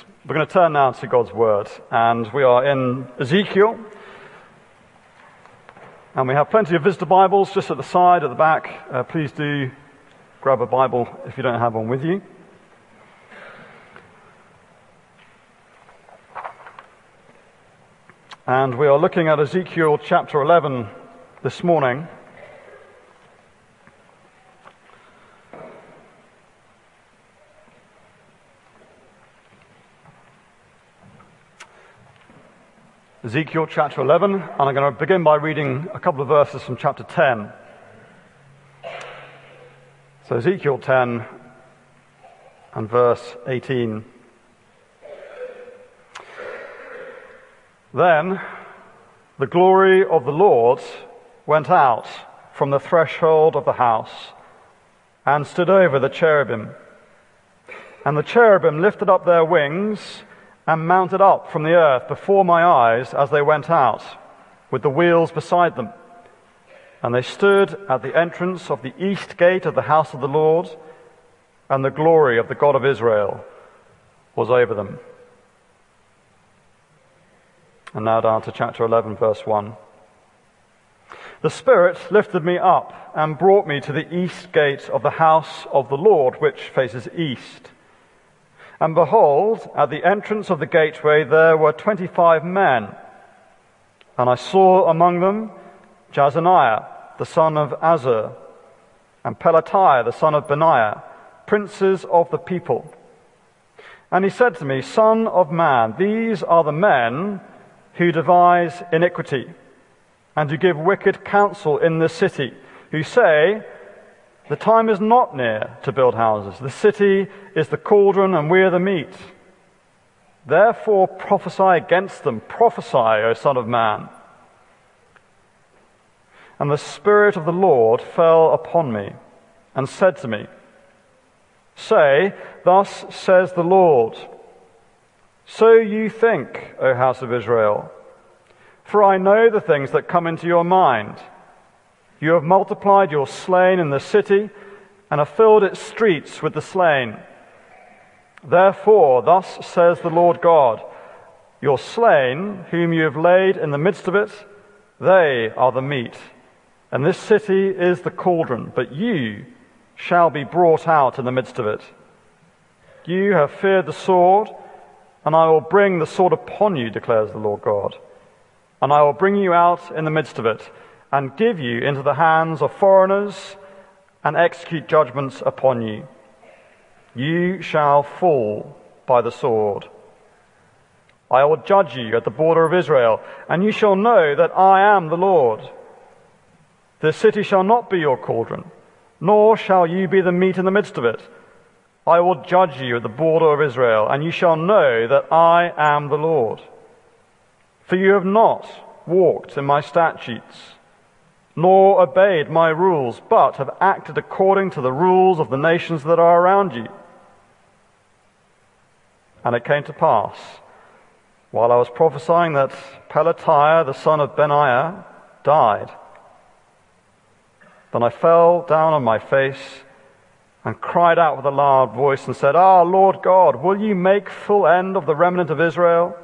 We're going to turn now to God's Word, and we are in Ezekiel, and we have plenty of visitor Bibles just at the side, at the back. Please do grab a Bible if you don't have one with you. And we are looking at Ezekiel chapter 11 this morning. Ezekiel chapter 11, and I'm going to begin by reading a couple of verses from chapter 10. So Ezekiel 10 and verse 18. Then the glory of the Lord went out from the threshold of the house and stood over the cherubim. And the cherubim lifted up their wings and mounted up from the earth before my eyes as they went out, with the wheels beside them. And they stood at the entrance of the east gate of the house of the Lord, and the glory of the God of Israel was over them. And now down to chapter 11, verse 1. The Spirit lifted me up and brought me to the east gate of the house of the Lord, which faces east. And behold, at the entrance of the gateway there were 25 men. And I saw among them Jazaniah, the son of Azur, and Pelatiah, the son of Benaiah, princes of the people. And he said to me, Son of man, these are the men who devise iniquity, and who give wicked counsel in this city, who say, the time is not near to build houses. The city is the cauldron, and we are the meat. Therefore prophesy against them. Prophesy, O Son of man. And the Spirit of the Lord fell upon me, and said to me, Say, thus says the Lord, so you think, O house of Israel, for I know the things that come into your mind. You have multiplied your slain in the city, and have filled its streets with the slain. Therefore, thus says the Lord God, your slain, whom you have laid in the midst of it, they are the meat. And this city is the cauldron, but you shall be brought out in the midst of it. You have feared the sword, and I will bring the sword upon you, declares the Lord God. And I will bring you out in the midst of it, and give you into the hands of foreigners, and execute judgments upon you. You shall fall by the sword. I will judge you at the border of Israel, and you shall know that I am the Lord. This city shall not be your cauldron, nor shall you be the meat in the midst of it. I will judge you at the border of Israel, and you shall know that I am the Lord. For you have not walked in my statutes, nor obeyed my rules, but have acted according to the rules of the nations that are around you. And it came to pass, while I was prophesying, that Pelatiah, the son of Benaiah, died. Then I fell down on my face and cried out with a loud voice and said, Ah, Lord God, will you make full end of the remnant of Israel?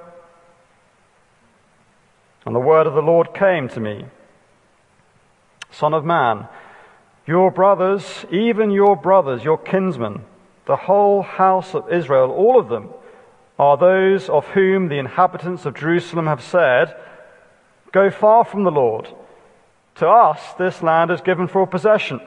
And the word of the Lord came to me, Son of man, your brothers, even your brothers, your kinsmen, the whole house of Israel, all of them, are those of whom the inhabitants of Jerusalem have said, Go far from the Lord. To us this land is given for a possession.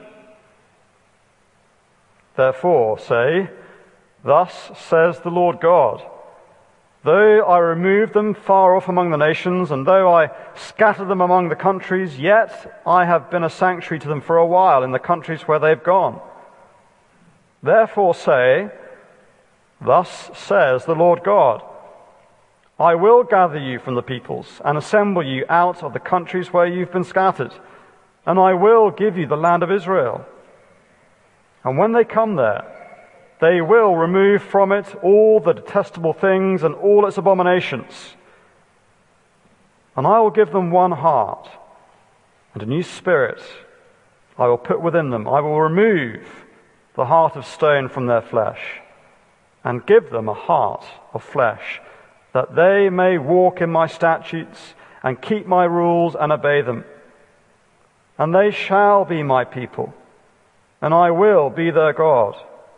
Therefore say, Thus says the Lord God, Though I remove them far off among the nations, and though I scatter them among the countries, yet I have been a sanctuary to them for a while in the countries where they have gone. Therefore say, Thus says the Lord God, I will gather you from the peoples, and assemble you out of the countries where you've been scattered, and I will give you the land of Israel. And when they come there, they will remove from it all the detestable things and all its abominations. And I will give them one heart, and a new spirit I will put within them. I will remove the heart of stone from their flesh, and give them a heart of flesh, that they may walk in my statutes and keep my rules and obey them. And they shall be my people, and I will be their God.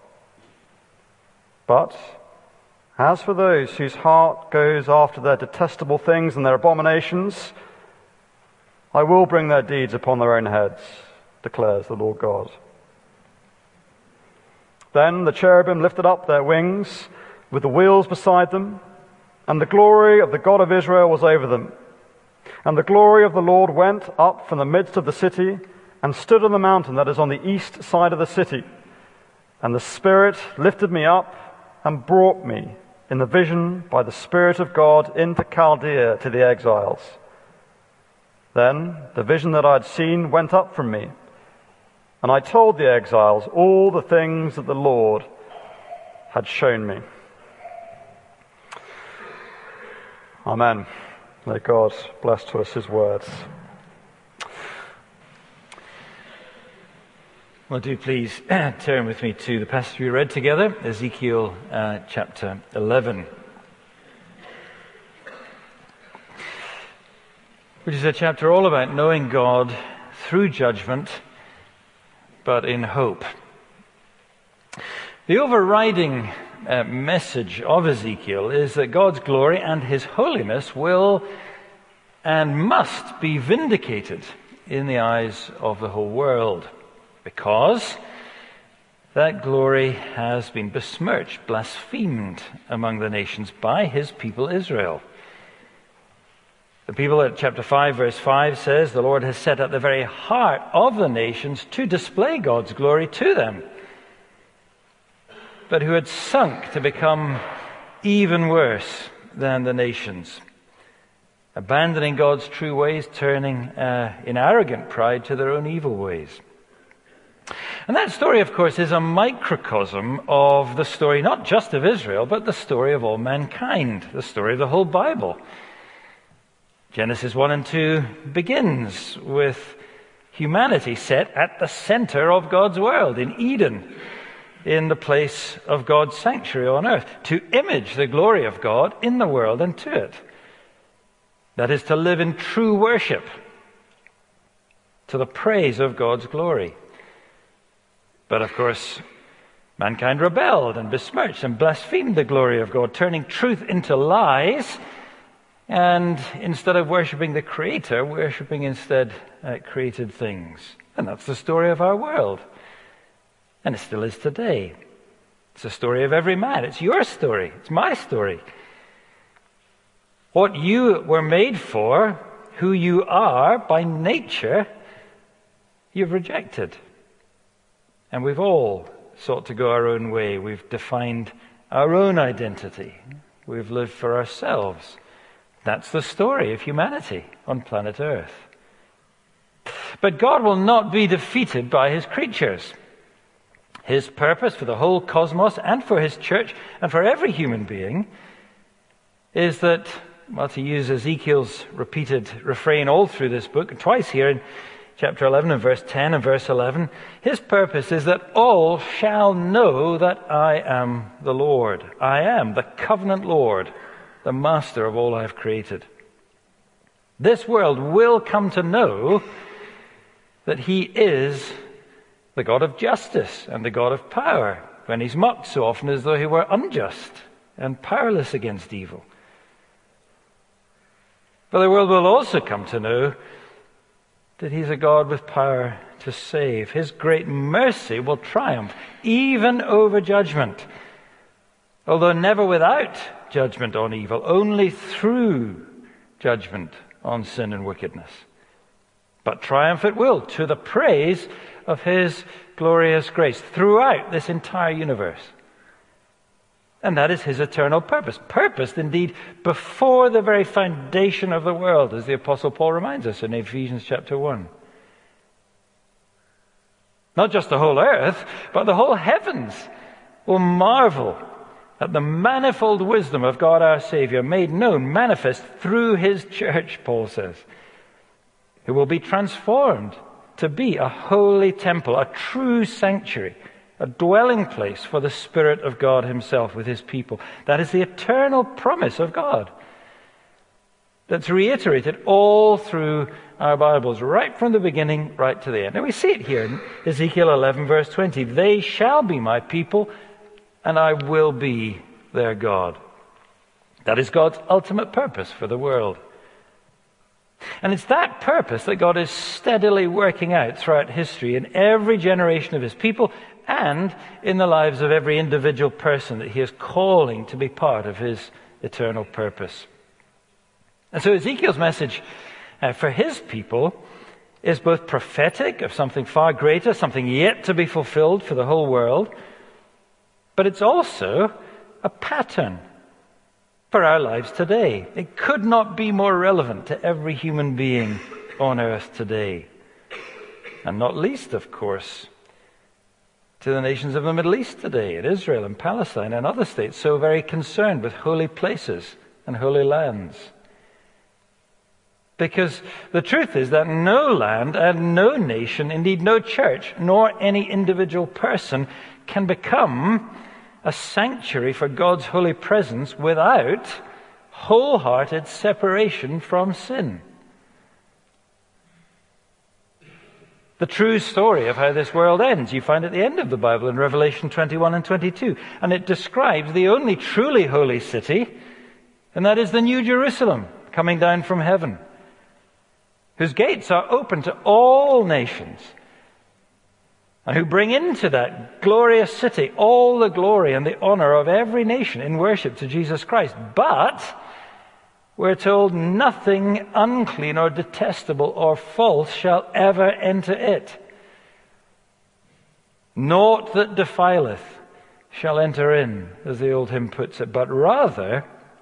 But as for those whose heart goes after their detestable things and their abominations, I will bring their deeds upon their own heads, declares the Lord God. Then the cherubim lifted up their wings with the wheels beside them, and the glory of the God of Israel was over them. And the glory of the Lord went up from the midst of the city and stood on the mountain that is on the east side of the city. And the Spirit lifted me up and brought me in the vision by the Spirit of God into Chaldea to the exiles. Then the vision that I had seen went up from me, and I told the exiles all the things that the Lord had shown me. Amen. May God bless to us his words. Well, do please turn with me to the passage we read together, Ezekiel chapter 11, which is a chapter all about knowing God through judgment, but in hope. The overriding message of Ezekiel is that God's glory and his holiness will and must be vindicated in the eyes of the whole world, because that glory has been besmirched, blasphemed among the nations by his people Israel. The people at chapter 5, verse 5 says, the Lord has set at the very heart of the nations to display God's glory to them, but who had sunk to become even worse than the nations, abandoning God's true ways, turning in arrogant pride to their own evil ways. And that story, of course, is a microcosm of the story not just of Israel, but the story of all mankind, the story of the whole Bible. Genesis 1 and 2 begins with humanity set at the center of God's world, in Eden, in the place of God's sanctuary on earth, to image the glory of God in the world and to it. That is, to live in true worship, to the praise of God's glory. But of course, mankind rebelled and besmirched and blasphemed the glory of God, turning truth into lies, and instead of worshipping the Creator, worshipping instead created things. And that's the story of our world. And it still is today. It's the story of every man. It's your story. It's my story. What you were made for, who you are by nature, you've rejected. And we've all sought to go our own way. We've defined our own identity. We've lived for ourselves. That's the story of humanity on planet Earth. But God will not be defeated by his creatures. His purpose for the whole cosmos and for his church and for every human being is that, well, to use Ezekiel's repeated refrain all through this book, twice here in chapter 11 and verse 10 and verse 11, his purpose is that all shall know that I am the Lord. I am the covenant Lord, the master of all I've created. This world will come to know that he is the God of justice and the God of power, when he's mocked so often as though he were unjust and powerless against evil. But the world will also come to know that he's a God with power to save. His great mercy will triumph even over judgment, although never without judgment on evil, only through judgment on sin and wickedness. But triumph it will, to the praise of his glorious grace throughout this entire universe. And that is his eternal purpose. Purposed, indeed, before the very foundation of the world, as the Apostle Paul reminds us in Ephesians chapter 1. Not just the whole earth, but the whole heavens will marvel at the manifold wisdom of God our Savior, made known, manifest through his church, Paul says, who will be transformed to be a holy temple, a true sanctuary, a dwelling place for the Spirit of God himself with his people. That is the eternal promise of God that's reiterated all through our Bibles, right from the beginning, right to the end. And we see it here in Ezekiel 11, verse 20. They shall be my people, and I will be their God. That is God's ultimate purpose for the world. And it's that purpose that God is steadily working out throughout history in every generation of his people and in the lives of every individual person that he is calling to be part of his eternal purpose. And so Ezekiel's message for his people is both prophetic of something far greater, something yet to be fulfilled for the whole world, but it's also a pattern for our lives today. It could not be more relevant to every human being on earth today. And not least, of course, to the nations of the Middle East today, in Israel and Palestine and other states so very concerned with holy places and holy lands. Because the truth is that no land and no nation, indeed no church, nor any individual person can become a sanctuary for God's holy presence without wholehearted separation from sin. The true story of how this world ends, you find at the end of the Bible in Revelation 21 and 22. And it describes the only truly holy city, and that is the New Jerusalem coming down from heaven, whose gates are open to all nations, and who bring into that glorious city all the glory and the honor of every nation in worship to Jesus Christ. But we're told nothing unclean or detestable or false shall ever enter it. Naught that defileth shall enter in, as the old hymn puts it, but rather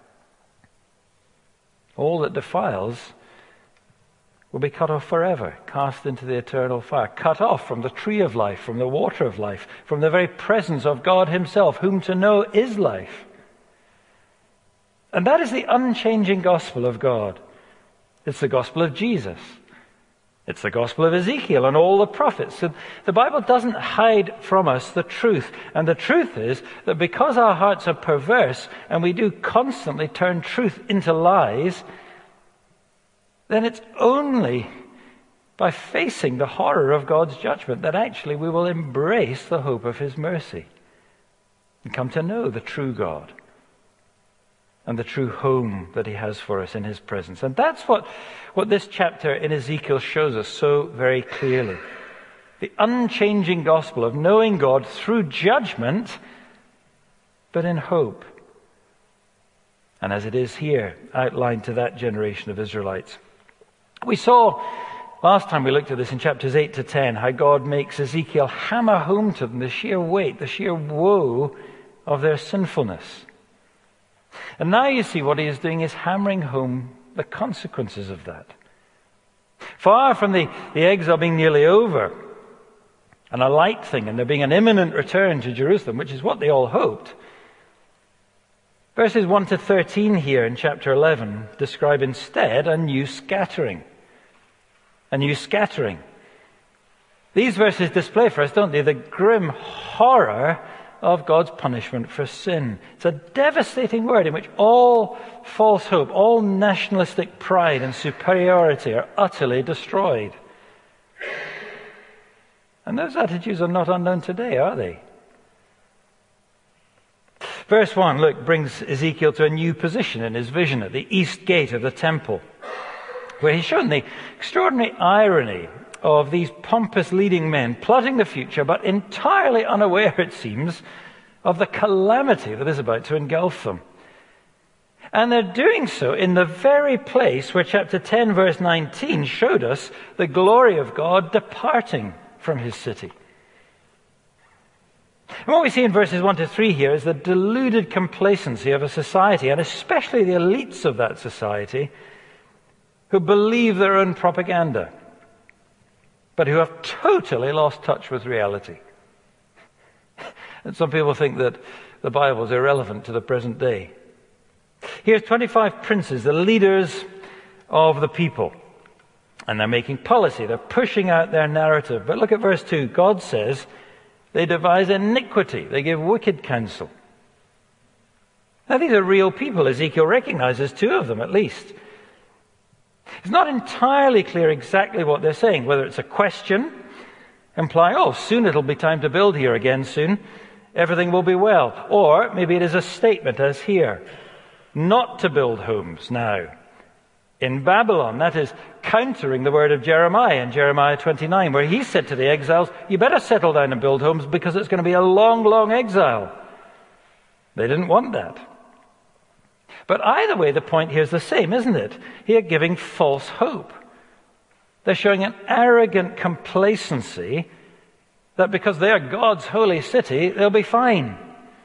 all that defiles will be cut off forever, cast into the eternal fire, cut off from the tree of life, from the water of life, from the very presence of God himself, whom to know is life. And that is the unchanging gospel of God. It's the gospel of Jesus. It's the gospel of Ezekiel and all the prophets. So the Bible doesn't hide from us the truth. And the truth is that because our hearts are perverse and we do constantly turn truth into lies, then it's only by facing the horror of God's judgment that actually we will embrace the hope of his mercy and come to know the true God and the true home that he has for us in his presence. And that's what this chapter in Ezekiel shows us so very clearly. The unchanging gospel of knowing God through judgment, but in hope. And as it is here, outlined to that generation of Israelites. We saw, last time we looked at this in chapters 8 to 10, how God makes Ezekiel hammer home to them the sheer weight, the sheer woe of their sinfulness. And now you see what he is doing is hammering home the consequences of that. Far from the exile being nearly over and a light thing and there being an imminent return to Jerusalem, which is what they all hoped, verses 1 to 13 here in chapter 11 describe instead a new scattering. A new scattering. These verses display for us, don't they, the grim horror of God's punishment for sin. It's a devastating word in which all false hope, all nationalistic pride and superiority are utterly destroyed. And those attitudes are not unknown today, are they? Verse 1, look, brings Ezekiel to a new position in his vision at the east gate of the temple, where he's shown the extraordinary irony of these pompous leading men plotting the future, but entirely unaware, it seems, of the calamity that is about to engulf them. And they're doing so in the very place where chapter 10, verse 19 showed us the glory of God departing from his city. And what we see in verses 1 to 3 here is the deluded complacency of a society, and especially the elites of that society, who believe their own propaganda, but who have totally lost touch with reality. And some people think that the Bible is irrelevant to the present day. Here's 25 princes, the leaders of the people, and they're making policy, they're pushing out their narrative. But look at verse 2. God says, They devise iniquity. They give wicked counsel. Now, these are real people. Ezekiel recognizes two of them, at least. It's not entirely clear exactly what they're saying, whether it's a question, implying, oh, soon it'll be time to build here again soon. Everything will be well. Or maybe it is a statement, as here, not to build homes now in Babylon. That is countering the word of Jeremiah in Jeremiah 29, where he said to the exiles, you better settle down and build homes because it's going to be a long, long exile. They didn't want that. But either way, the point here is the same, isn't it? They are giving false hope. They're showing an arrogant complacency that because they are God's holy city, they'll be fine.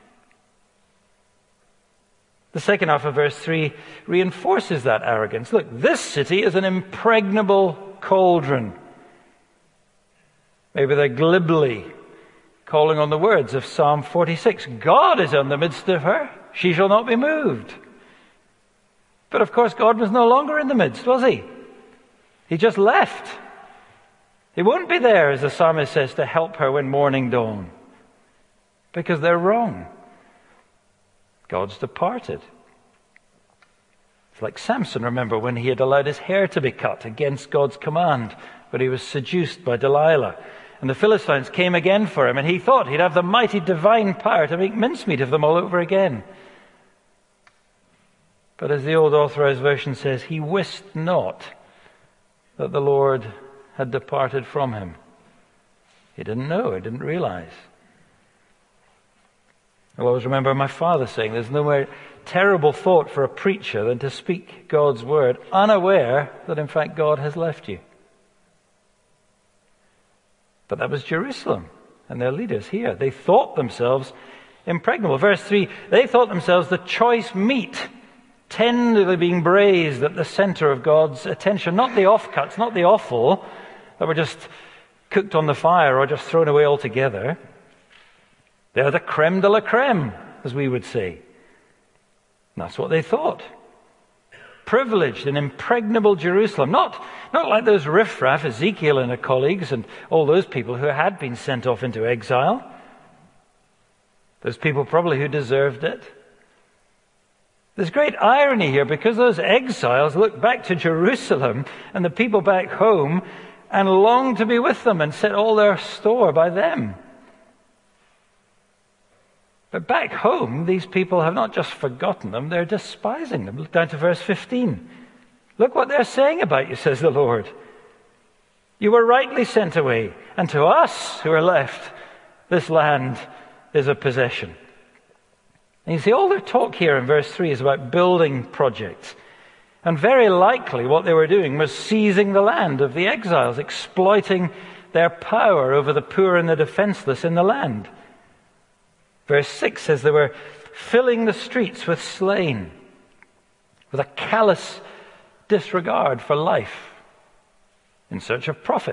The second half of verse 3 reinforces that arrogance. Look, this city is an impregnable cauldron. Maybe they're glibly calling on the words of Psalm 46. God is in the midst of her. She shall not be moved. But of course, God was no longer in the midst, was he? He just left. He won't be there, as the psalmist says, to help her when morning dawn. Because they're wrong. God's departed. It's like Samson, remember, when he had allowed his hair to be cut against God's command, but he was seduced by Delilah. And the Philistines came again for him, and he thought he'd have the mighty divine power to make mincemeat of them all over again. But as the old Authorized Version says, he wist not that the Lord had departed from him. He didn't know, he didn't realize. I always remember my father saying, there's no more terrible thought for a preacher than to speak God's word, unaware that in fact God has left you. But that was Jerusalem and their leaders here. They thought themselves impregnable. Verse 3, they thought themselves the choice meat, tenderly being braised at the center of God's attention. Not the offcuts, not the offal that were just cooked on the fire or just thrown away altogether. They're the creme de la creme, as we would say. And that's what they thought. Privileged and impregnable Jerusalem. Not like those riffraff, Ezekiel and her colleagues and all those people who had been sent off into exile. Those people probably who deserved it. There's great irony here because those exiles look back to Jerusalem and the people back home and long to be with them and set all their store by them. But back home, these people have not just forgotten them, they're despising them. Look down to verse 15. Look what they're saying about you, says the Lord. You were rightly sent away, and to us who are left, this land is a possession. And you see, all their talk here in verse 3 is about building projects. And very likely what they were doing was seizing the land of the exiles, exploiting their power over the poor and the defenseless in the land. Verse 6 says they were filling the streets with slain, with a callous disregard for life, in search of profit.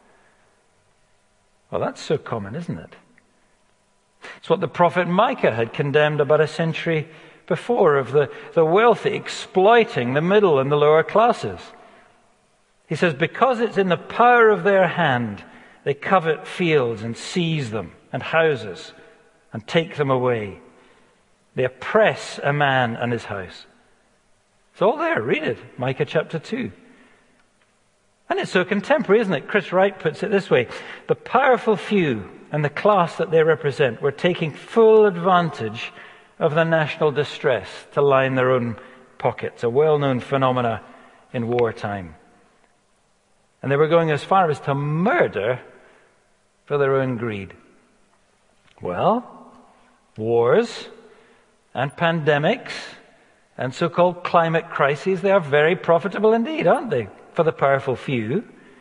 Well, that's so common, isn't it? It's what the prophet Micah had condemned about a century before, of the wealthy exploiting the middle and the lower classes. He says, because it's in the power of their hand, they covet fields and seize them, and houses, and take them away. They oppress a man and his house. It's all there. Read it. Micah chapter 2. And it's so contemporary, isn't it? Chris Wright puts it this way. The powerful few and the class that they represent were taking full advantage of the national distress to line their own pockets, a well-known phenomena in wartime. And they were going as far as to murder for their own greed. Well, wars and pandemics and so-called climate crises, they are very profitable indeed, aren't they, for the powerful few?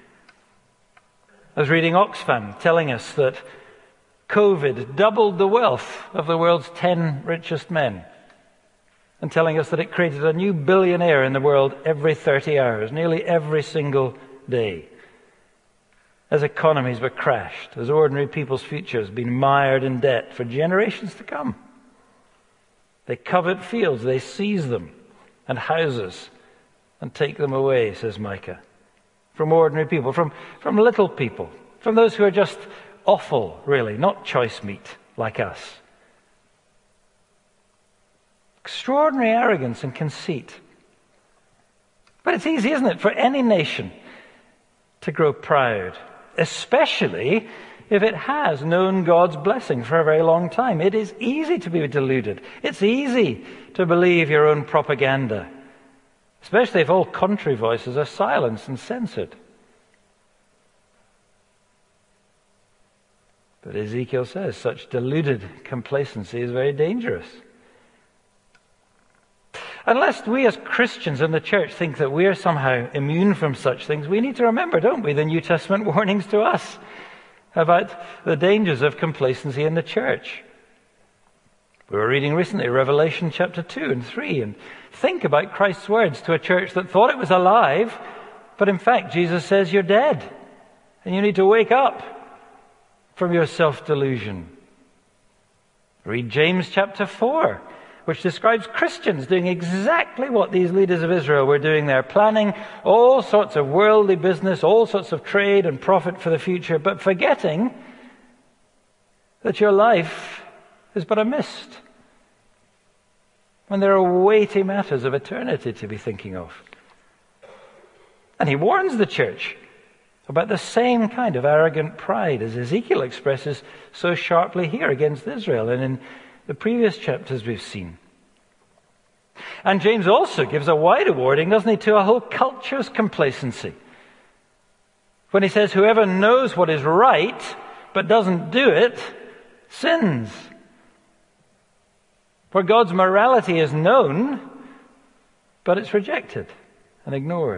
I was reading Oxfam telling us that COVID doubled the wealth of the world's 10 richest men, and telling us that it created a new billionaire in the world every 30 hours, nearly every single day. As economies were crashed, as ordinary people's futures been mired in debt for generations to come. They covet fields, they seize them, and houses, and take them away, says Micah. From ordinary people, from little people, from those who are just offal, really, not choice meat like us. Extraordinary arrogance and conceit. But it's easy, isn't it, for any nation to grow proud, especially if it has known God's blessing for a very long time. It is easy to be deluded. It's easy to believe your own propaganda, especially if all contrary voices are silenced and censored. But Ezekiel says such deluded complacency is very dangerous. Unless we as Christians in the church think that we are somehow immune from such things, we need to remember, don't we, the New Testament warnings to us about the dangers of complacency in the church. We were reading recently Revelation chapter 2 and 3, and think about Christ's words to a church that thought it was alive, but in fact Jesus says you're dead, and you need to wake up from your self-delusion. Read James chapter 4, which describes Christians doing exactly what these leaders of Israel were doing there, planning all sorts of worldly business, all sorts of trade and profit for the future, but forgetting that your life is but a mist, when there are weighty matters of eternity to be thinking of. And he warns the church about the same kind of arrogant pride as Ezekiel expresses so sharply here against Israel and in the previous chapters we've seen. And James also gives a wider warning, doesn't he, to a whole culture's complacency. When he says, whoever knows what is right but doesn't do it, sins. For God's morality is known, but it's rejected and ignored.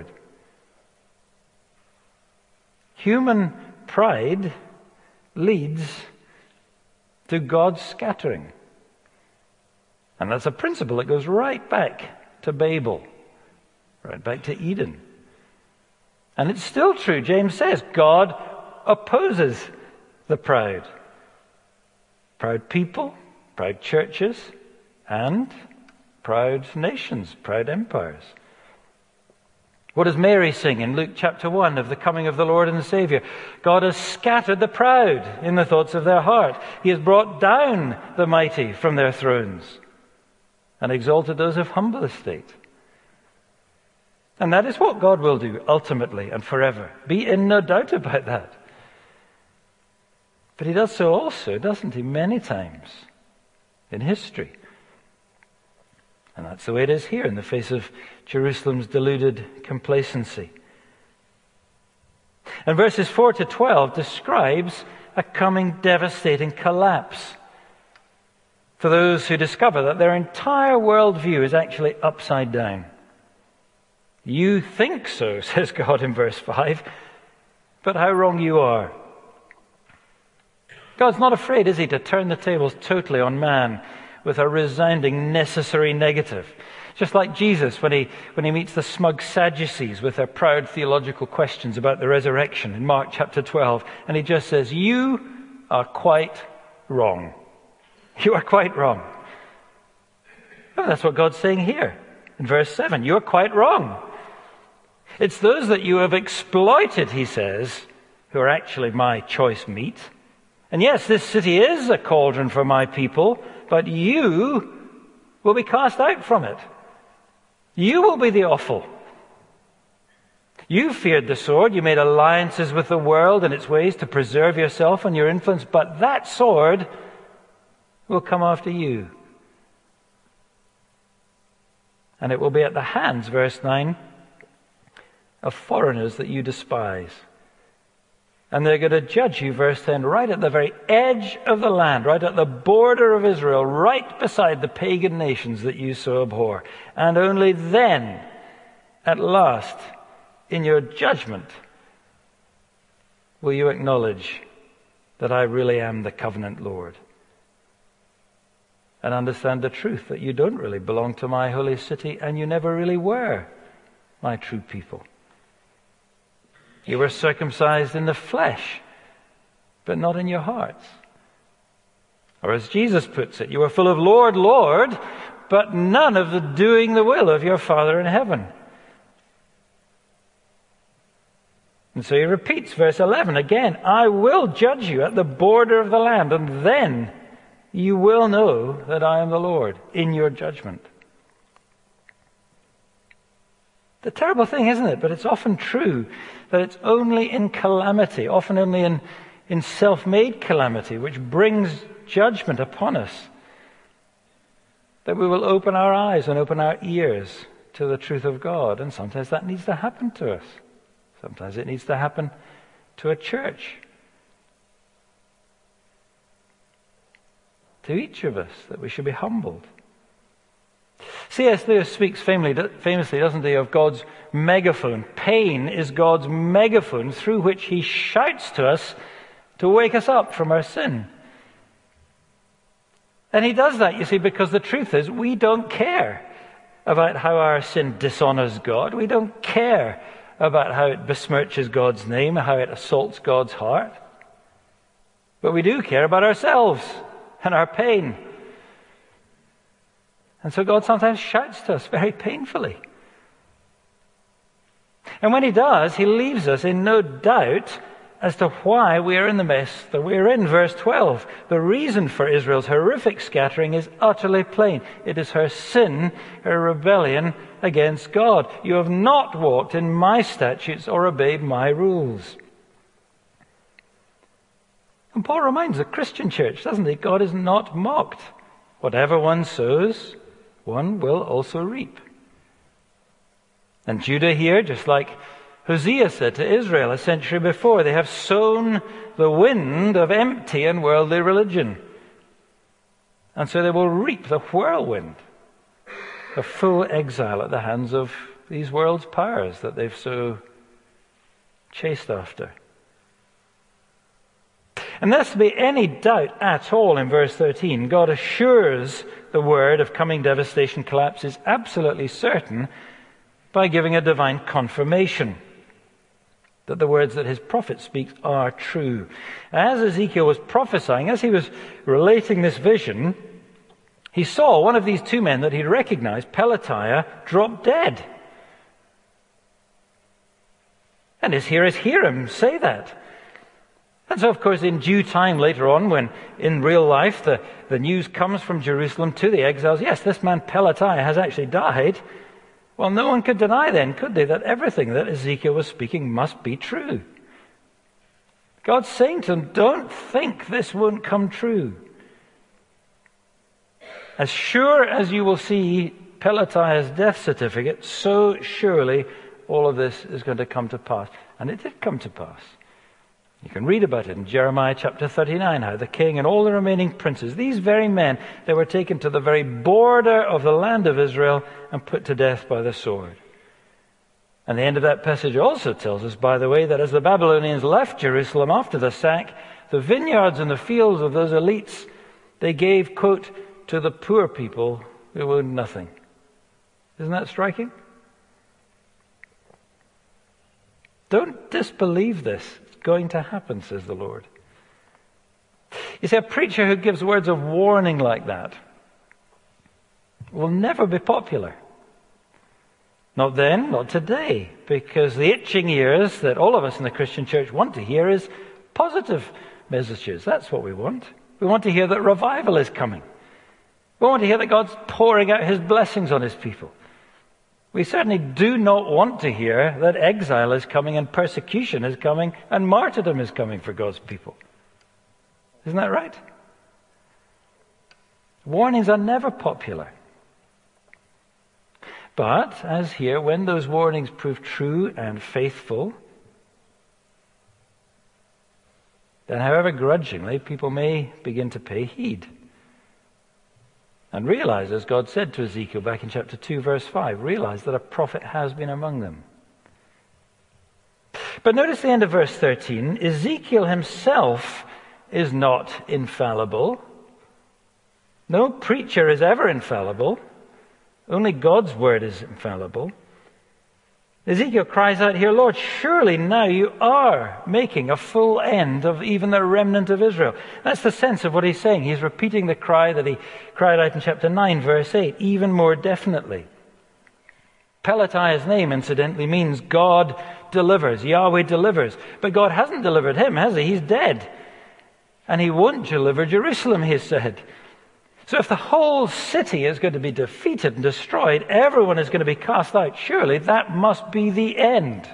Human pride leads to God's scattering. And that's a principle that goes right back to Babel, right back to Eden. And it's still true. James says God opposes the proud. Proud people, proud churches, and proud nations, proud empires. What does Mary sing in Luke chapter 1 of the coming of the Lord and the Savior? God has scattered the proud in the thoughts of their heart. He has brought down the mighty from their thrones and exalted those of humble estate. And that is what God will do ultimately and forever. Be in no doubt about that. But he does so also, doesn't he, many times in history. And that's the way it is here in the face of Jerusalem's deluded complacency. And verses 4 to 12 describes a coming devastating collapse for those who discover that their entire worldview is actually upside down. You think so, says God in verse 5, but how wrong you are. God's not afraid, is he, to turn the tables totally on man with a resounding necessary negative. Just like Jesus when he meets the smug Sadducees with their proud theological questions about the resurrection in Mark chapter 12. And he just says, you are quite wrong. You are quite wrong. Well, that's what God's saying here in verse 7. You're quite wrong. It's those that you have exploited, he says, who are actually my choice meat. And yes, this city is a cauldron for my people, but you will be cast out from it. You will be the offal. You feared the sword. You made alliances with the world and its ways to preserve yourself and your influence, but that sword will come after you. And it will be at the hands, verse 9, of foreigners that you despise. And they're going to judge you, verse 10, right at the very edge of the land, right at the border of Israel, right beside the pagan nations that you so abhor. And only then, at last, in your judgment, will you acknowledge that I really am the covenant Lord. And understand the truth that you don't really belong to my holy city, and you never really were my true people. You were circumcised in the flesh, but not in your hearts. Or as Jesus puts it, you were full of Lord, Lord, but none of the doing the will of your Father in heaven. And so he repeats verse 11 again. I will judge you at the border of the land, and then you will know that I am the Lord in your judgment. The terrible thing, isn't it? But it's often true that it's only in calamity, often only in self-made calamity, which brings judgment upon us, that we will open our eyes and open our ears to the truth of God. And sometimes that needs to happen to us. Sometimes it needs to happen to a church. To each of us, that we should be humbled. C.S. Lewis speaks famously, doesn't he, of God's megaphone. Pain is God's megaphone through which he shouts to us to wake us up from our sin. And he does that, you see, because the truth is we don't care about how our sin dishonors God. We don't care about how it besmirches God's name, how it assaults God's heart. But we do care about ourselves and our pain. And so God sometimes shouts to us very painfully. And when he does, he leaves us in no doubt as to why we are in the mess that we are in. Verse 12, the reason for Israel's horrific scattering is utterly plain. It is her sin, her rebellion against God. You have not walked in my statutes or obeyed my rules. And Paul reminds the Christian church, doesn't he? God is not mocked. Whatever one sows, one will also reap. And Judah here, just like Hosea said to Israel a century before, they have sown the wind of empty and worldly religion. And so they will reap the whirlwind of full exile at the hands of these world's powers that they've so chased after. And lest there be any doubt at all in verse 13, God assures the word of coming devastation, collapse is absolutely certain by giving a divine confirmation that the words that his prophet speaks are true. As Ezekiel was prophesying, as he was relating this vision, he saw one of these two men that he recognized, Pelatiah, drop dead. And his hearers hear him say that. And so, of course, in due time later on, when in real life the news comes from Jerusalem to the exiles, yes, this man Pelatiah has actually died. Well, no one could deny then, could they, that everything that Ezekiel was speaking must be true. God's saying to them, don't think this won't come true. As sure as you will see Pelatiah's death certificate, so surely all of this is going to come to pass. And it did come to pass. You can read about it in Jeremiah chapter 39, how the king and all the remaining princes, these very men, they were taken to the very border of the land of Israel and put to death by the sword. And the end of that passage also tells us, by the way, that as the Babylonians left Jerusalem after the sack, the vineyards and the fields of those elites, they gave, quote, to the poor people who owned nothing. Isn't that striking? Don't disbelieve this. Going to happen, says the Lord. You see, a preacher who gives words of warning like that will never be popular. Not then, not today, because the itching ears that all of us in the Christian church want to hear is positive messages. That's what we want. We want to hear that revival is coming. We want to hear that God's pouring out his blessings on his people. We certainly do not want to hear that exile is coming and persecution is coming and martyrdom is coming for God's people. Isn't that right? Warnings are never popular. But, as here, when those warnings prove true and faithful, then however grudgingly, people may begin to pay heed. And realize, as God said to Ezekiel back in chapter 2, verse 5, realize that a prophet has been among them. But notice the end of verse 13. Ezekiel himself is not infallible. No preacher is ever infallible. Only God's word is infallible. Ezekiel cries out here, Lord, surely now you are making a full end of even the remnant of Israel. That's the sense of what he's saying. He's repeating the cry that he cried out in chapter 9, verse 8, even more definitely. Pelatiah's name, incidentally, means God delivers. Yahweh delivers. But God hasn't delivered him, has he? He's dead. And he won't deliver Jerusalem, he said. So if the whole city is going to be defeated and destroyed, everyone is going to be cast out, surely that must be the end.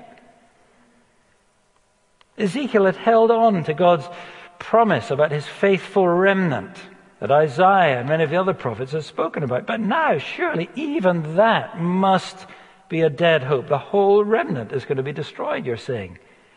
Ezekiel had held on to God's promise about his faithful remnant that Isaiah and many of the other prophets have spoken about. But now, surely, even that must be a dead hope. The whole remnant is going to be destroyed, you're saying.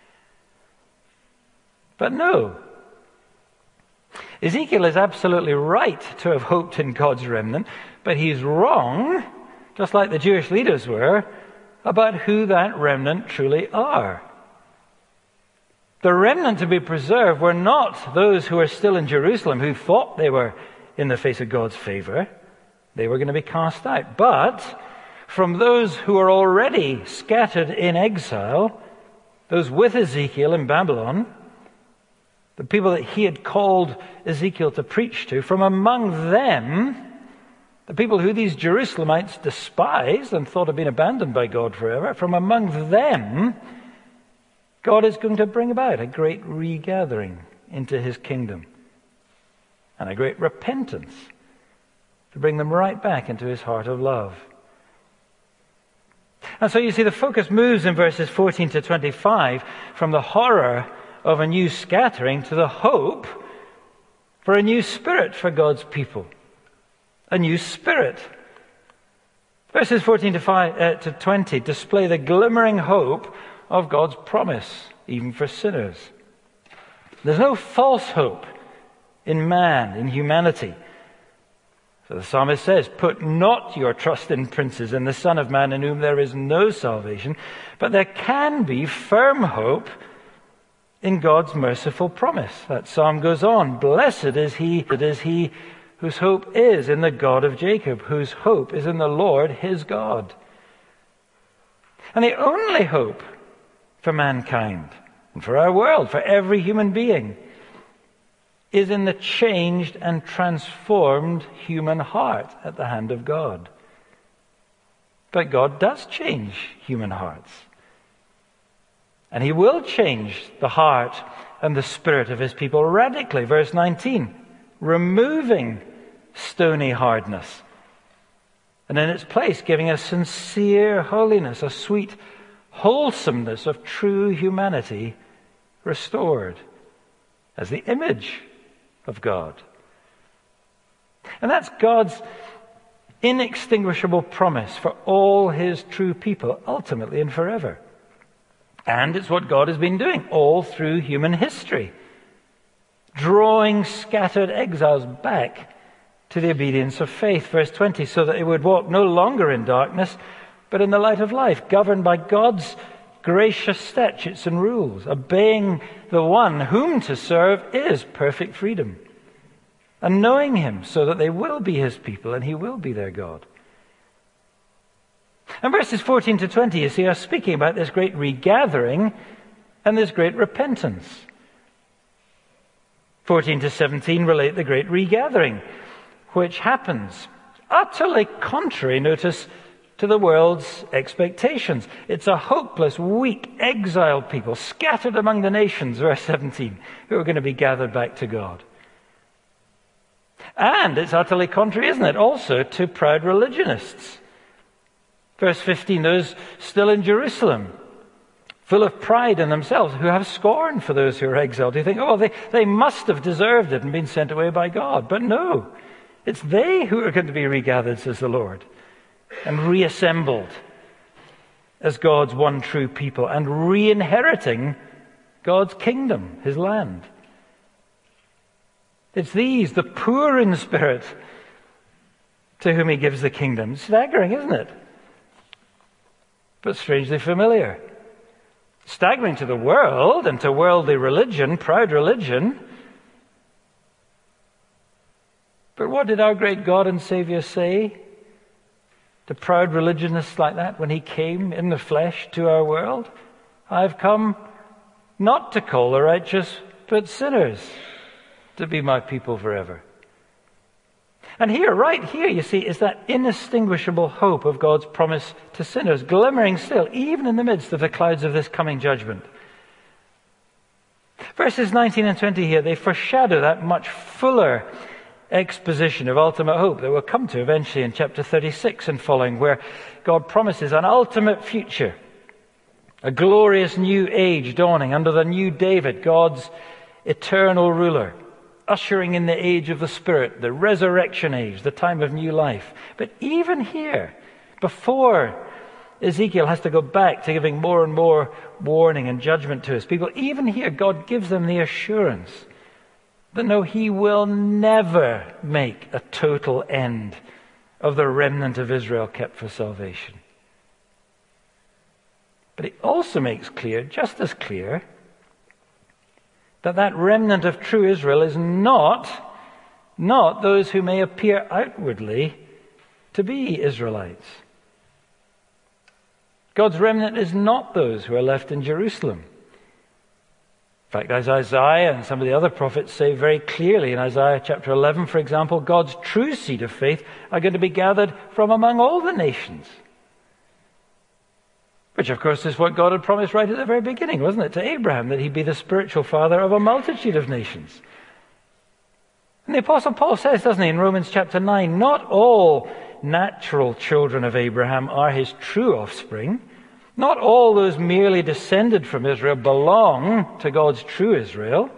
But no. Ezekiel is absolutely right to have hoped in God's remnant, but he's wrong, just like the Jewish leaders were, about who that remnant truly are. The remnant to be preserved were not those who were still in Jerusalem, who thought they were in the face of God's favor. They were going to be cast out. But from those who are already scattered in exile, those with Ezekiel in Babylon, the people that he had called Ezekiel to preach to, from among them, the people who these Jerusalemites despised and thought had been abandoned by God forever, from among them, God is going to bring about a great regathering into his kingdom and a great repentance to bring them right back into his heart of love. And so you see the focus moves in verses 14 to 25 from the horror of a new scattering to the hope for a new spirit for God's people. A new spirit. Verses 14 to 20 display the glimmering hope of God's promise, even for sinners. There's no false hope in man, in humanity. So the psalmist says, "Put not your trust in princes, in the Son of Man in whom there is no salvation." But there can be firm hope in God's merciful promise. That psalm goes on, "Blessed is he whose hope is in the God of Jacob, whose hope is in the Lord his God." And the only hope for mankind and for our world, for every human being, is in the changed and transformed human heart at the hand of God. But God does change human hearts. And he will change the heart and the spirit of his people radically. Verse 19, removing stony hardness, and in its place giving a sincere holiness, a sweet wholesomeness of true humanity restored as the image of God. And that's God's inextinguishable promise for all his true people, ultimately and forever. And it's what God has been doing all through human history, drawing scattered exiles back to the obedience of faith. Verse 20, so that they would walk no longer in darkness, but in the light of life, governed by God's gracious statutes and rules, obeying the one whom to serve is perfect freedom, and knowing him so that they will be his people and he will be their God. And verses 14 to 20, you see, are speaking about this great regathering and this great repentance. 14 to 17 relate the great regathering, which happens utterly contrary, notice, to the world's expectations. It's a hopeless, weak, exiled people scattered among the nations, verse 17, who are going to be gathered back to God. And it's utterly contrary, isn't it, also to proud religionists. Verse 15, those still in Jerusalem, full of pride in themselves, who have scorn for those who are exiled. You think, oh, they must have deserved it and been sent away by God. But no, it's they who are going to be regathered, says the Lord, and reassembled as God's one true people and re-inheriting God's kingdom, his land. It's these, the poor in spirit, to whom he gives the kingdom. Staggering, isn't it? But strangely familiar. Staggering to the world and to worldly religion, proud religion. But what did our great God and Savior say to proud religionists like that when he came in the flesh to our world? I've come not to call the righteous, but sinners to be my people forever. And here, right here, you see, is that indistinguishable hope of God's promise to sinners, glimmering still, even in the midst of the clouds of this coming judgment. Verses 19 and 20 here, they foreshadow that much fuller exposition of ultimate hope that we'll come to eventually in chapter 36 and following, where God promises an ultimate future, a glorious new age dawning under the new David, God's eternal ruler, ushering in the age of the Spirit, the resurrection age, the time of new life. But even here, before Ezekiel has to go back to giving more and more warning and judgment to his people, even here God gives them the assurance that no, he will never make a total end of the remnant of Israel kept for salvation. But he also makes clear, just as clear, that remnant of true Israel is not those who may appear outwardly to be Israelites. God's remnant is not those who are left in Jerusalem. In fact, as Isaiah and some of the other prophets say very clearly in Isaiah chapter 11, for example, God's true seed of faith are going to be gathered from among all the nations. Which, of course, is what God had promised right at the very beginning, wasn't it, to Abraham, that he'd be the spiritual father of a multitude of nations. And the Apostle Paul says, doesn't he, in Romans chapter 9, not all natural children of Abraham are his true offspring. Not all those merely descended from Israel belong to God's true Israel.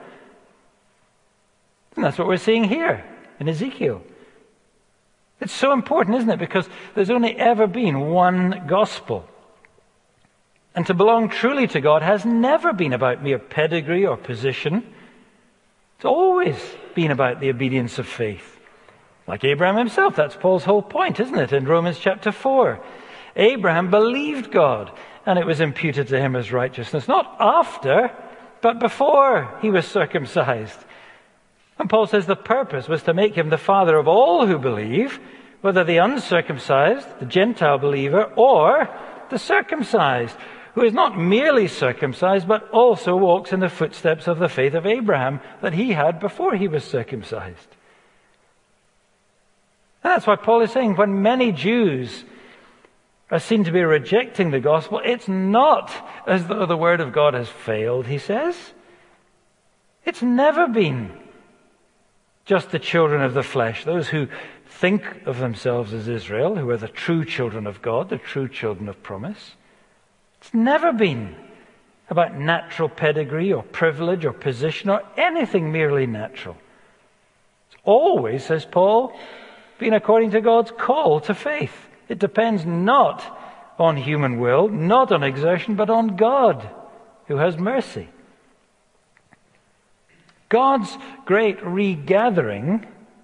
And that's what we're seeing here in Ezekiel. It's so important, isn't it? Because there's only ever been one gospel. And to belong truly to God has never been about mere pedigree or position. It's always been about the obedience of faith. Like Abraham himself, that's Paul's whole point, isn't it? In Romans chapter 4. Abraham believed God, and it was imputed to him as righteousness. Not after, but before he was circumcised. And Paul says the purpose was to make him the father of all who believe, whether the uncircumcised, the Gentile believer, or the circumcised, who is not merely circumcised, but also walks in the footsteps of the faith of Abraham that he had before he was circumcised. And that's why Paul is saying when many Jews are seen to be rejecting the gospel, it's not as though the word of God has failed, he says. It's never been just the children of the flesh, those who think of themselves as Israel, who are the true children of God, the true children of promise. It's never been about natural pedigree or privilege or position or anything merely natural. It's always, says Paul, been according to God's call to faith. It depends not on human will, not on exertion, but on God, who has mercy. God's great regathering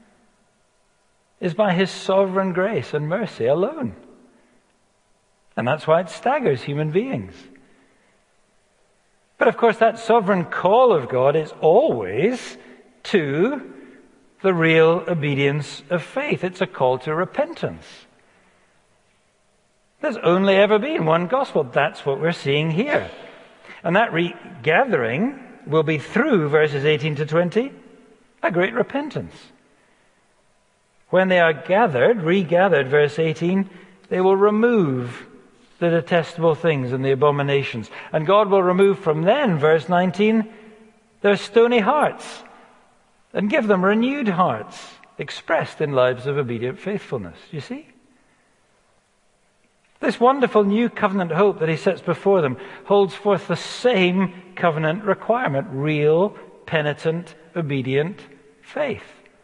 is by his sovereign grace and mercy alone. And that's why it staggers human beings. But of course, that sovereign call of God is always to the real obedience of faith. It's a call to repentance. There's only ever been one gospel. That's what we're seeing here. And that regathering will be through verses 18 to 20, a great repentance. When they are gathered, regathered, verse 18, they will remove the detestable things and the abominations. And God will remove from them, verse 19, their stony hearts and give them renewed hearts expressed in lives of obedient faithfulness. You see? This wonderful new covenant hope that he sets before them holds forth the same covenant requirement, real, penitent, obedient faith.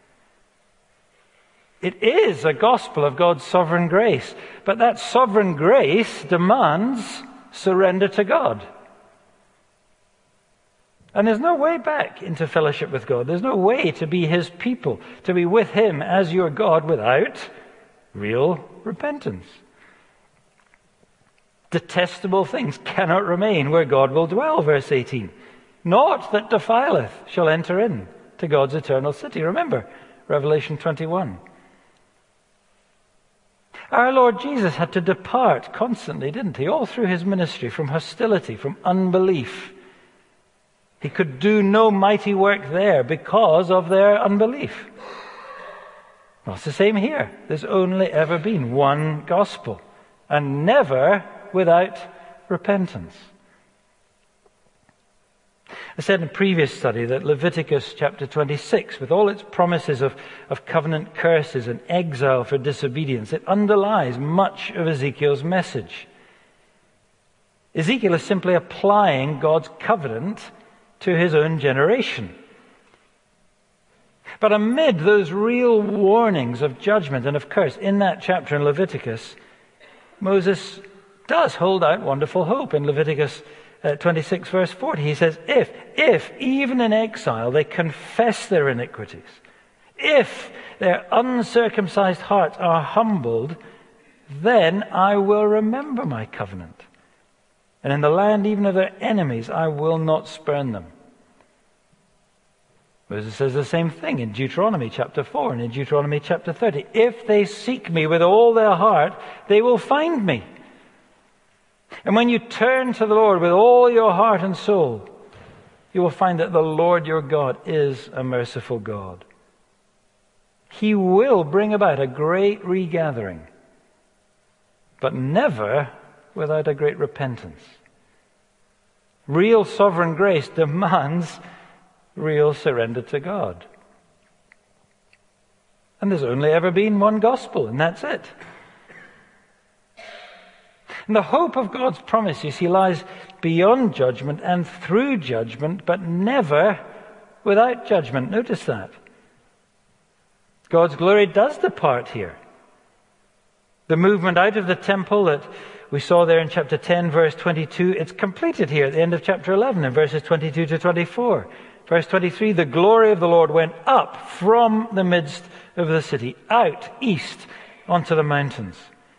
It is a gospel of God's sovereign grace, but that sovereign grace demands surrender to God. And there's no way back into fellowship with God. There's no way to be his people, to be with him as your God without real repentance. Detestable things cannot remain where God will dwell, verse 18. Naught that defileth shall enter in to God's eternal city. Remember, Revelation 21. Our Lord Jesus had to depart constantly, didn't he? All through his ministry, from hostility, from unbelief. He could do no mighty work there because of their unbelief. Well, it's the same here. There's only ever been one gospel, and never without repentance. I said in a previous study that Leviticus chapter 26, with all its promises of covenant curses and exile for disobedience, it underlies much of Ezekiel's message. Ezekiel is simply applying God's covenant to his own generation. But amid those real warnings of judgment and of curse in that chapter in Leviticus, Moses does hold out wonderful hope. In Leviticus 26 verse 40, he says, if even in exile they confess their iniquities, if their uncircumcised hearts are humbled, then I will remember my covenant. And in the land even of their enemies, I will not spurn them. Moses says the same thing in Deuteronomy chapter 4 and in Deuteronomy chapter 30. If they seek me with all their heart, they will find me. And when you turn to the Lord with all your heart and soul, you will find that the Lord your God is a merciful God. He will bring about a great regathering, but never without a great repentance. Real sovereign grace demands real surrender to God. And there's only ever been one gospel, and that's it. And the hope of God's promise, you see, lies beyond judgment and through judgment, but never without judgment. Notice that. God's glory does depart here. The movement out of the temple that we saw there in chapter 10, verse 22, it's completed here at the end of chapter 11 in verses 22 to 24. Verse 23, the glory of the Lord went up from the midst of the city, out east onto the mountains.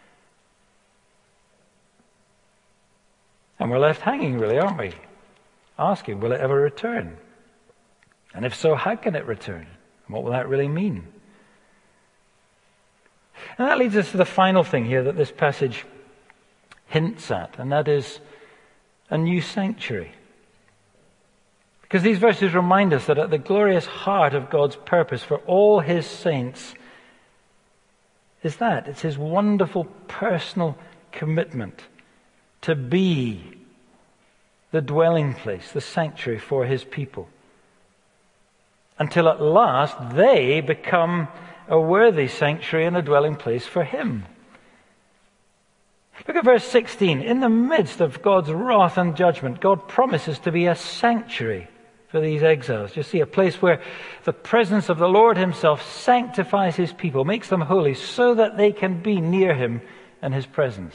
And we're left hanging, really, aren't we? Asking, will it ever return? And if so, how can it return? And what will that really mean? And that leads us to the final thing here that this passage hints at, and that is a new sanctuary. Because these verses remind us that at the glorious heart of God's purpose for all his saints is that. It's his wonderful personal commitment to be the dwelling place, the sanctuary for his people. Until at last they become a worthy sanctuary and a dwelling place for him. Look at verse 16. In the midst of God's wrath and judgment, God promises to be a sanctuary for these exiles. You see, a place where the presence of the Lord himself sanctifies his people, makes them holy so that they can be near him and his presence.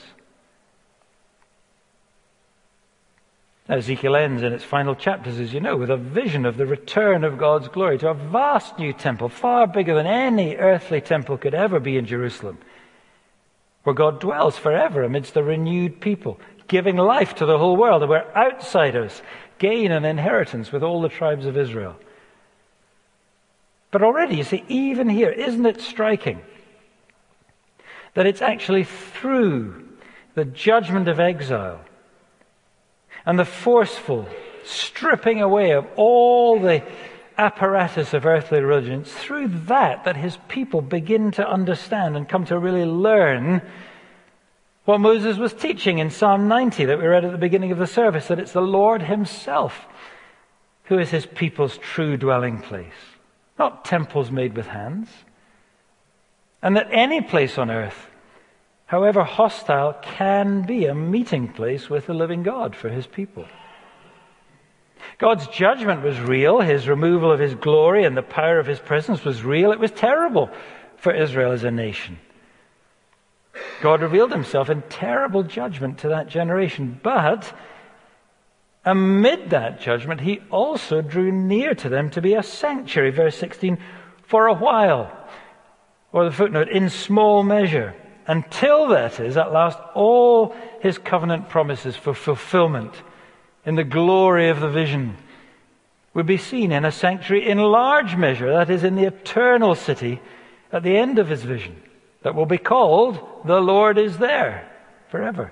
Ezekiel ends in its final chapters, as you know, with a vision of the return of God's glory to a vast new temple, far bigger than any earthly temple could ever be in Jerusalem, where God dwells forever amidst a renewed people, giving life to the whole world, and where outsiders gain an inheritance with all the tribes of Israel. But already, you see, even here, isn't it striking that it's actually through the judgment of exile and the forceful stripping away of all the apparatus of earthly religion, it's through that his people begin to understand and come to really learn what Moses was teaching in Psalm 90 that we read at the beginning of the service, that it's the Lord himself who is his people's true dwelling place, not temples made with hands. And that any place on earth, however hostile, can be a meeting place with the living God for his people. God's judgment was real. His removal of his glory and the power of his presence was real. It was terrible for Israel as a nation. God revealed himself in terrible judgment to that generation. But amid that judgment, he also drew near to them to be a sanctuary. Verse 16, for a while. Or the footnote, in small measure. Until, that is, at last, all his covenant promises for fulfillment in the glory of the vision would be seen in a sanctuary in large measure, that is, in the eternal city at the end of his vision, that will be called the Lord is there forever.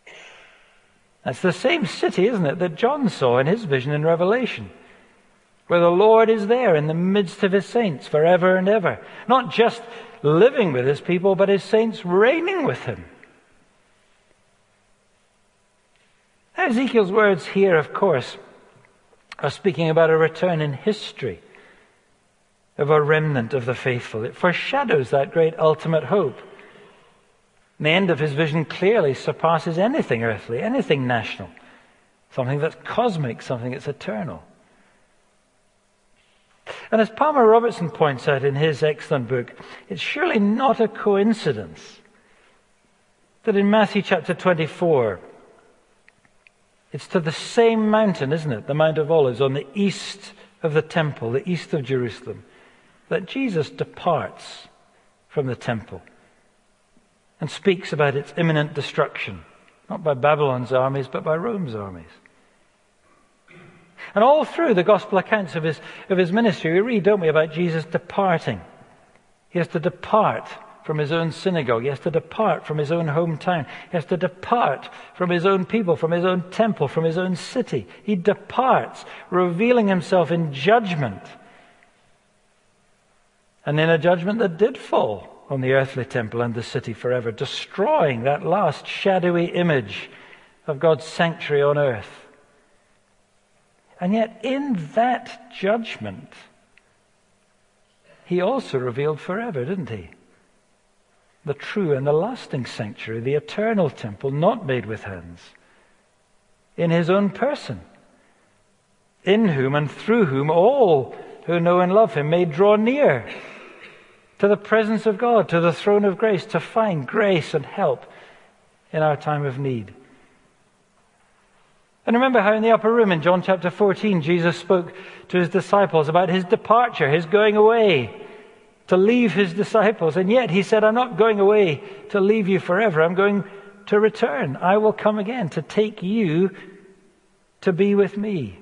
That's the same city, isn't it, that John saw in his vision in Revelation, where the Lord is there in the midst of his saints forever and ever. Not just living with his people, but his saints reigning with him. Now, Ezekiel's words here, of course, are speaking about a return in history of a remnant of the faithful. It foreshadows that great ultimate hope. And the end of his vision clearly surpasses anything earthly, anything national. Something that's cosmic, something that's eternal. And as Palmer Robertson points out in his excellent book, it's surely not a coincidence that in Matthew chapter 24, it's to the same mountain, isn't it? The Mount of Olives on the east of the temple, the east of Jerusalem, that Jesus departs from the temple and speaks about its imminent destruction, not by Babylon's armies, but by Rome's armies. And all through the gospel accounts of his ministry, we read, don't we, about Jesus departing. He has to depart from his own synagogue. He has to depart from his own hometown. He has to depart from his own people, from his own temple, from his own city. He departs, revealing himself in judgment. And in a judgment that did fall on the earthly temple and the city forever, destroying that last shadowy image of God's sanctuary on earth. And yet in that judgment, he also revealed forever, didn't he? The true and the lasting sanctuary, the eternal temple, not made with hands, in his own person, in whom and through whom all who know and love him may draw near to the presence of God, to the throne of grace, to find grace and help in our time of need. And remember how in the upper room in John chapter 14, Jesus spoke to his disciples about his departure, his going away to leave his disciples. And yet he said, I'm not going away to leave you forever. I'm going to return. I will come again to take you to be with me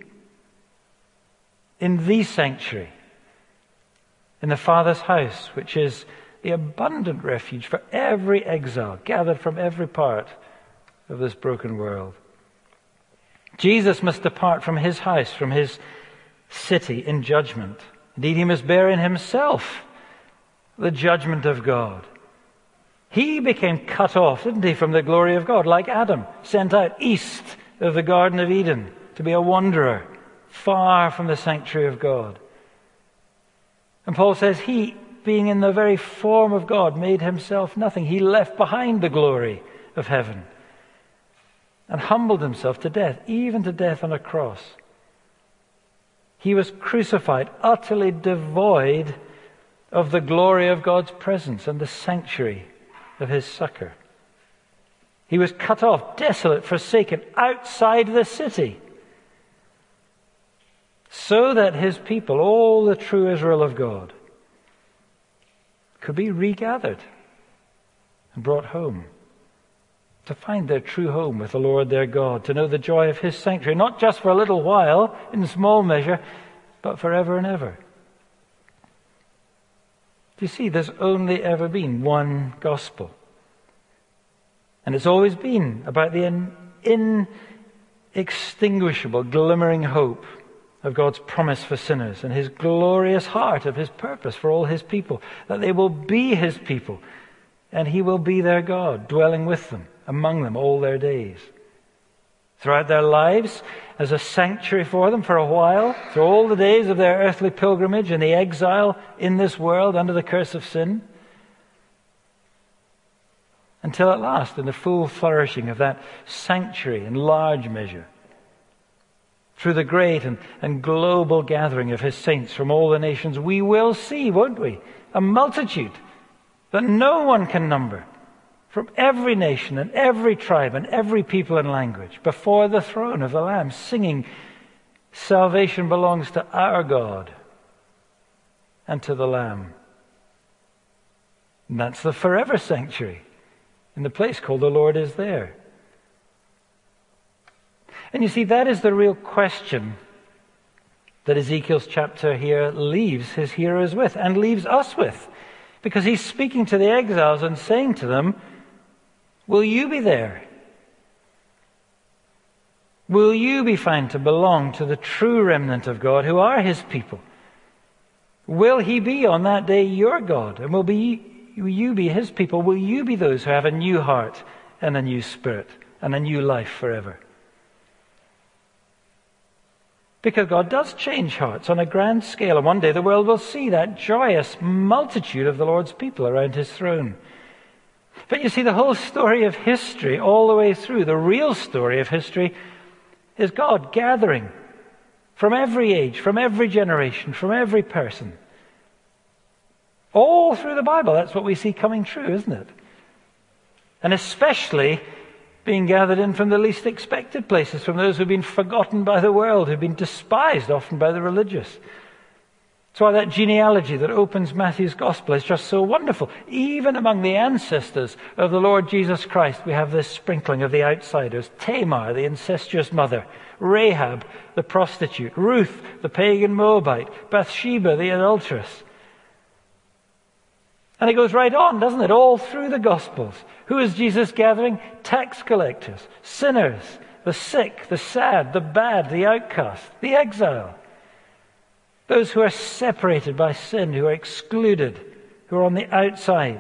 in the sanctuary, in the Father's house, which is the abundant refuge for every exile gathered from every part of this broken world. Jesus must depart from his house, from his city in judgment. Indeed, he must bear in himself the judgment of God. He became cut off, didn't he, from the glory of God, like Adam, sent out east of the Garden of Eden to be a wanderer, far from the sanctuary of God. And Paul says he, being in the very form of God, made himself nothing. He left behind the glory of heaven and humbled himself to death, even to death on a cross. He was crucified, utterly devoid of the glory of God's presence and the sanctuary of his succor. He was cut off, desolate, forsaken, outside the city, so that his people, all the true Israel of God, could be regathered and brought home, to find their true home with the Lord their God, to know the joy of his sanctuary, not just for a little while, in small measure, but forever and ever. Do you see, there's only ever been one gospel. And it's always been about the inextinguishable, glimmering hope of God's promise for sinners and his glorious heart of his purpose for all his people, that they will be his people and he will be their God, dwelling with them, among them all their days. Throughout their lives, as a sanctuary for them for a while, through all the days of their earthly pilgrimage and the exile in this world under the curse of sin, until at last, in the full flourishing of that sanctuary in large measure, through the great and global gathering of his saints from all the nations, we will see, won't we, a multitude that no one can number, from every nation and every tribe and every people and language, before the throne of the Lamb, singing, salvation belongs to our God and to the Lamb. And that's the forever sanctuary, in the place called the Lord is there. And you see, that is the real question that Ezekiel's chapter here leaves his hearers with, and leaves us with. Because he's speaking to the exiles and saying to them, will you be there? Will you be found to belong to the true remnant of God who are his people? Will he be on that day your God? And will you be his people? Will you be those who have a new heart and a new spirit and a new life forever? Because God does change hearts on a grand scale. And one day the world will see that joyous multitude of the Lord's people around his throne. But you see, the whole story of history, all the way through, the real story of history, is God gathering from every age, from every generation, from every person. All through the Bible, that's what we see coming true, isn't it? And especially being gathered in from the least expected places, from those who've been forgotten by the world, who've been despised often by the religious. That's why that genealogy that opens Matthew's Gospel is just so wonderful. Even among the ancestors of the Lord Jesus Christ, we have this sprinkling of the outsiders. Tamar, the incestuous mother. Rahab, the prostitute. Ruth, the pagan Moabite. Bathsheba, the adulteress. And it goes right on, doesn't it? All through the Gospels. Who is Jesus gathering? Tax collectors, sinners, the sick, the sad, the bad, the outcast, the exile. Those who are separated by sin, who are excluded, who are on the outside.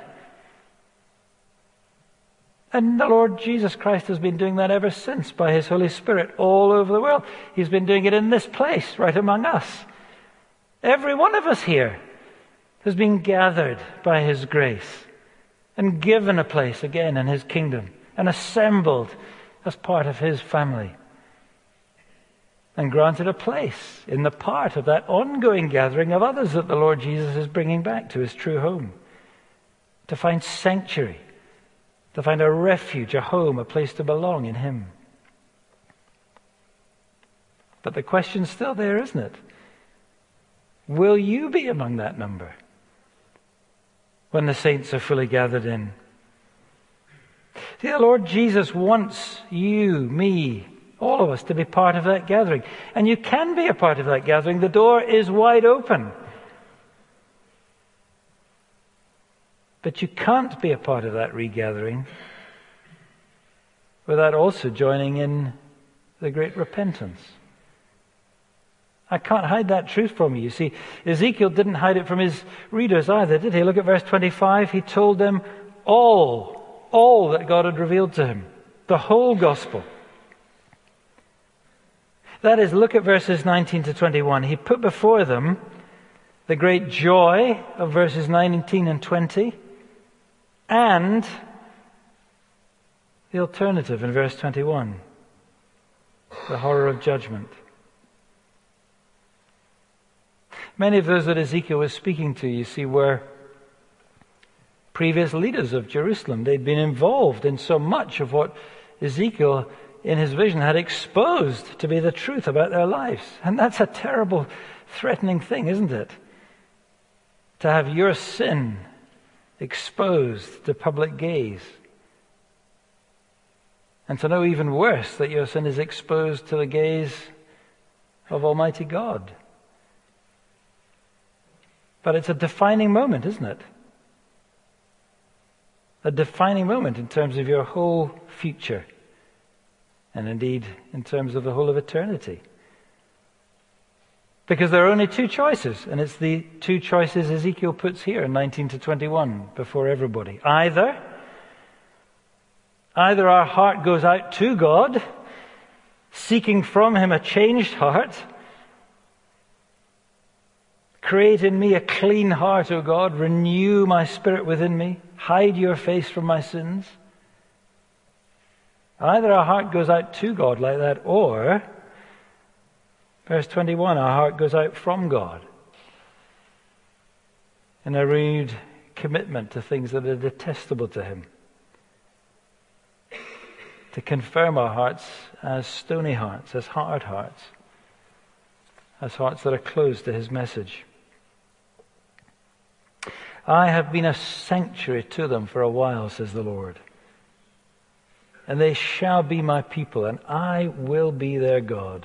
And the Lord Jesus Christ has been doing that ever since by his Holy Spirit all over the world. He's been doing it in this place, right among us. Every one of us here has been gathered by his grace and given a place again in his kingdom and assembled as part of his family. And granted a place in the part of that ongoing gathering of others that the Lord Jesus is bringing back to his true home. To find sanctuary, to find a refuge, a home, a place to belong in him. But the question's still there, isn't it? Will you be among that number when the saints are fully gathered in? See, the Lord Jesus wants you, me, all of us to be part of that gathering. And you can be a part of that gathering. The door is wide open. But you can't be a part of that regathering without also joining in the great repentance. I can't hide that truth from you. You see, Ezekiel didn't hide it from his readers either, did he? Look at verse 25. He told them all that God had revealed to him. The whole gospel. That is, look at verses 19 to 21. He put before them the great joy of verses 19 and 20 and the alternative in verse 21, the horror of judgment. Many of those that Ezekiel was speaking to, you see, were previous leaders of Jerusalem. They'd been involved in so much of what Ezekiel in his vision had exposed to be the truth about their lives. And that's a terrible, threatening thing, isn't it? To have your sin exposed to public gaze. And to know even worse that your sin is exposed to the gaze of Almighty God. But it's a defining moment, isn't it? A defining moment in terms of your whole future. And indeed, in terms of the whole of eternity. Because there are only two choices, and it's the two choices Ezekiel puts here in 19 to 21 before everybody. Either our heart goes out to God, seeking from him a changed heart. Create in me a clean heart, O God. Renew my spirit within me. Hide your face from my sins. Either our heart goes out to God like that, or, verse 21, our heart goes out from God in a renewed commitment to things that are detestable to him. To confirm our hearts as stony hearts, as hard hearts, as hearts that are closed to his message. I have been a sanctuary to them for a while, says the Lord. And they shall be my people, and I will be their God.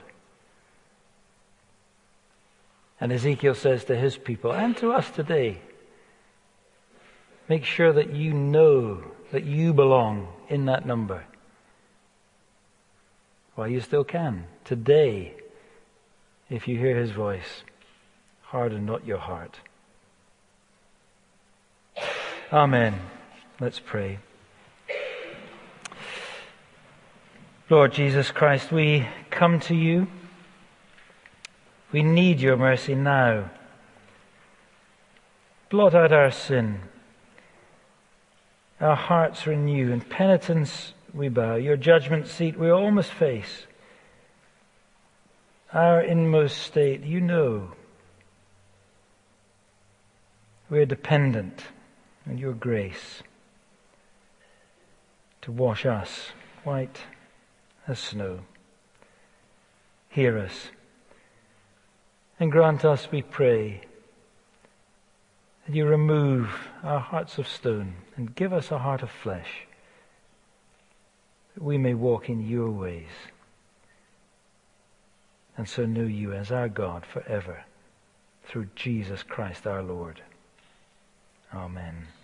And Ezekiel says to his people, and to us today, make sure that you know that you belong in that number. while you still can. Today, if you hear his voice, harden not your heart. Amen. Let's pray. Lord Jesus Christ, we come to you. We need your mercy now. Blot out our sin. Our hearts renew. In penitence we bow. Your judgment seat we almost face. Our inmost state you know. We are dependent on your grace to wash us white as snow. Hear us and grant us, we pray, that you remove our hearts of stone and give us a heart of flesh, that we may walk in your ways and so know you as our God forever, through Jesus Christ our Lord. Amen.